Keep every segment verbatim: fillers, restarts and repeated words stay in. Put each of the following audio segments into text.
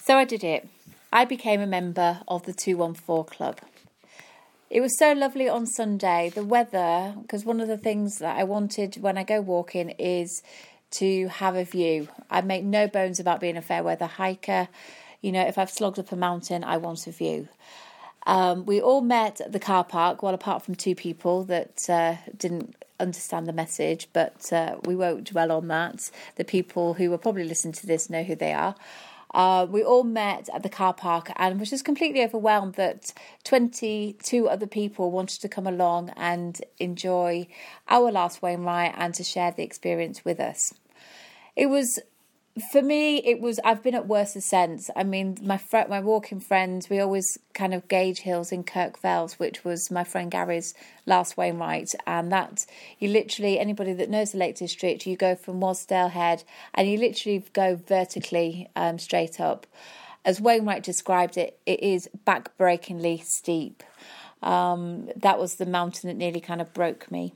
So I did it. I became a member of the two one four Club. It was so lovely on Sunday. The weather, because one of the things that I wanted when I go walking is to have a view. I make no bones about being a fair weather hiker. You know, if I've slogged up a mountain, I want a view. Um, we all met at the car park, well, apart from two people that uh, didn't understand the message, but uh, we won't dwell on that. The people who will probably listen to this know who they are. Uh, we all met at the car park and was just completely overwhelmed that twenty-two other people wanted to come along and enjoy our last Wainwright and to share the experience with us. It was, for me, it was, I've been at worse ascents. I mean, my fr- my walking friends, we always kind of gauge hills in Kirkfells, which was my friend Gary's last Wainwright. And that, you literally, anybody that knows the Lake District, you go from Wasdale Head and you literally go vertically um, straight up. As Wainwright described it, it is back-breakingly steep. Um, that was the mountain that nearly kind of broke me.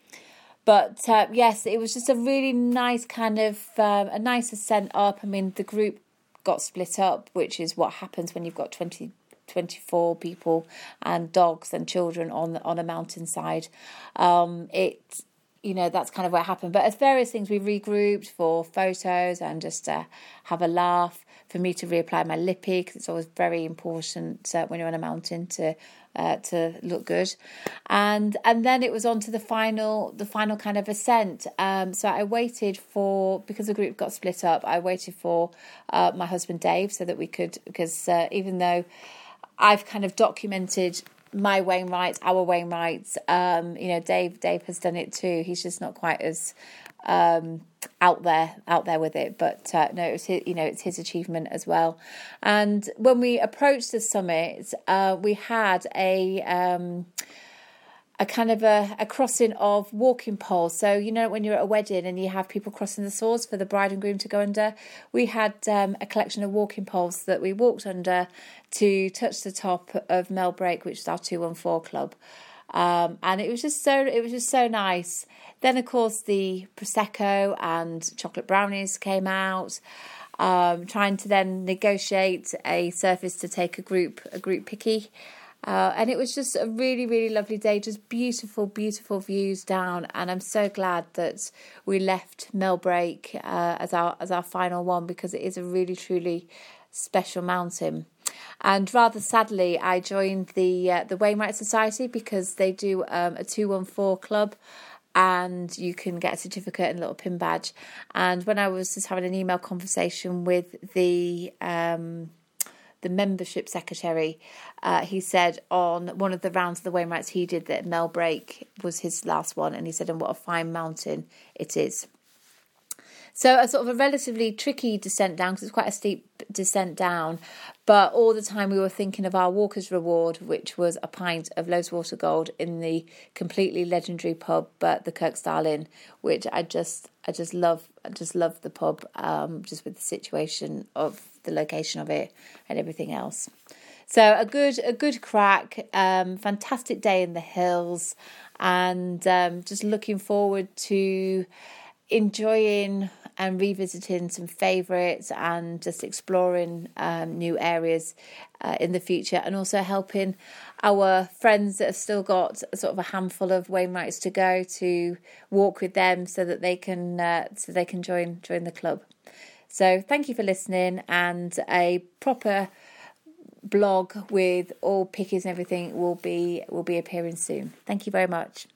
But uh, yes, it was just a really nice kind of, um, a nice ascent up. I mean, the group got split up, which is what happens when you've got twenty, twenty-four people and dogs and children on on a mountainside. Um, it, you know, that's kind of what happened. But as various things, we regrouped for photos and just to uh, have a laugh. For me to reapply my lippy, because it's always very important uh, when you're on a mountain to uh, to look good, and and then it was on to the final the final kind of ascent. Um, so I waited for, because the group got split up, I waited for uh, my husband Dave so that we could, because uh, even though I've kind of documented my Wainwrights, our Wainwrights, um, you know, Dave Dave has done it too. He's just not quite as um out there out there with it, but uh, no, it was his, you know, it's his achievement as well. And when we approached the summit, uh, we had a um, a kind of a, a crossing of walking poles. So you know when you're at a wedding and you have people crossing the swords for the bride and groom to go under, we had um, a collection of walking poles that we walked under to touch the top of Melbrake, which is our two one four Club. Um, and it was just so it was just so nice. Then, of course, the Prosecco and chocolate brownies came out, um, trying to then negotiate a surface to take a group a group picky. Uh, and it was just a really, really lovely day, just beautiful, beautiful views down. And I'm so glad that we left Melbrake uh, as our as our final one, because it is a really, truly special mountain. And rather sadly, I joined the uh, the Wainwright Society, because they do um, a two one four Club, and you can get a certificate and a little pin badge. And when I was just having an email conversation with the um, the membership secretary, uh, he said on one of the rounds of the Wainwrights he did that Melbrake was his last one, and he said, and what a fine mountain it is. So a sort of a relatively tricky descent down, because it's quite a steep descent down. But all the time we were thinking of our walker's reward, which was a pint of Loweswater Gold in the completely legendary pub, but the Kirkstyle Inn, which I just I just love. I just love the pub, um, just with the situation of the location of it and everything else. So a good a good crack, um, fantastic day in the hills, and um, just looking forward to enjoying and revisiting some favourites and just exploring um, new areas uh, in the future, and also helping our friends that have still got sort of a handful of Wainwrights to go to walk with them so that they can uh, so they can join join the club. So thank you for listening, and a proper blog with all pickies and everything will be will be appearing soon. Thank you very much.